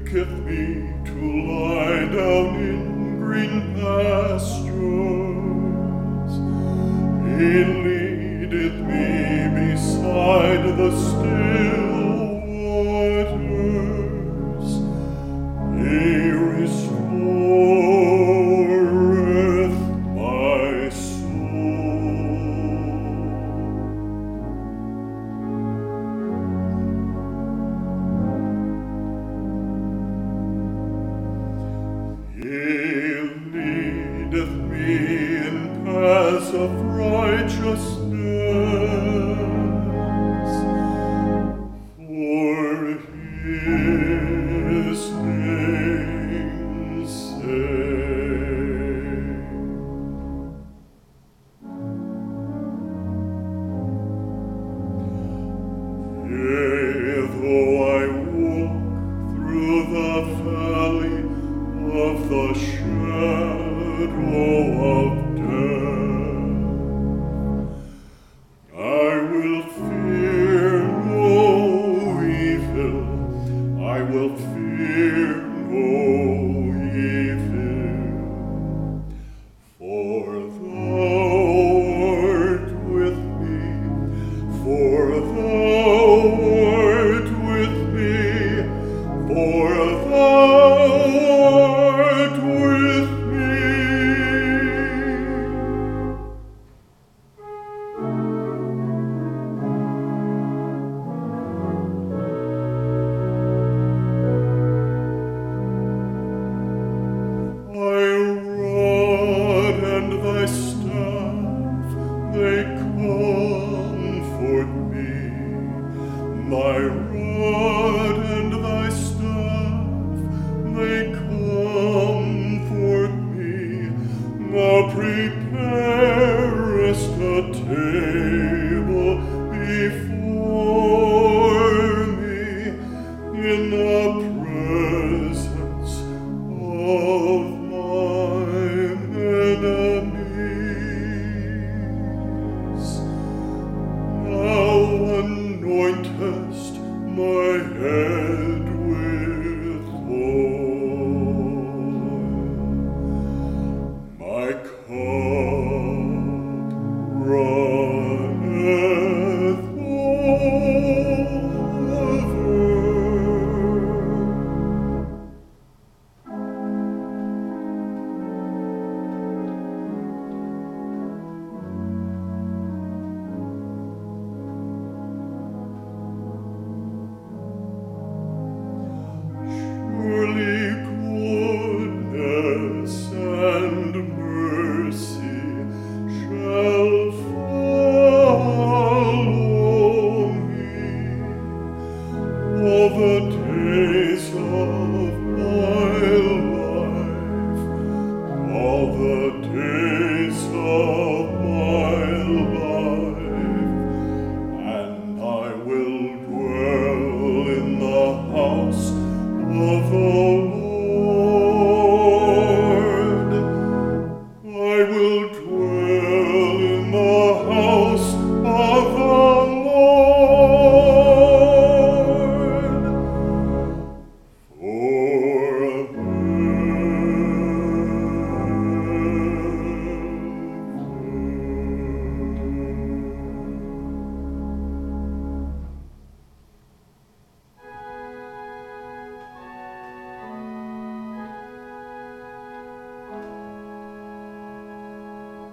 maketh me to lie down in green pastures. He leadeth me beside the still waters. He restoreth my soul. He leadeth me in paths of righteousness for his name's sake. Yea, though I walk through the valley of the shadow of death, I will fear no evil. I will fear no evil. For thou art with me. For thou art with me. For thou art with me. Thy rod and thy staff, they comfort me. Thy rod and thy staff, they comfort me. Thou preparest a table before me in the presence of mine enemies. Thou anointest my head with oil. My cup runneth over. Surely goodness and mercy shall follow me all the days of my life, all the days of my life, and I will dwell in the house of the Lord. I will dwell in the house of the Lord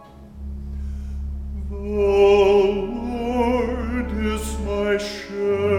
The Lord is my shepherd.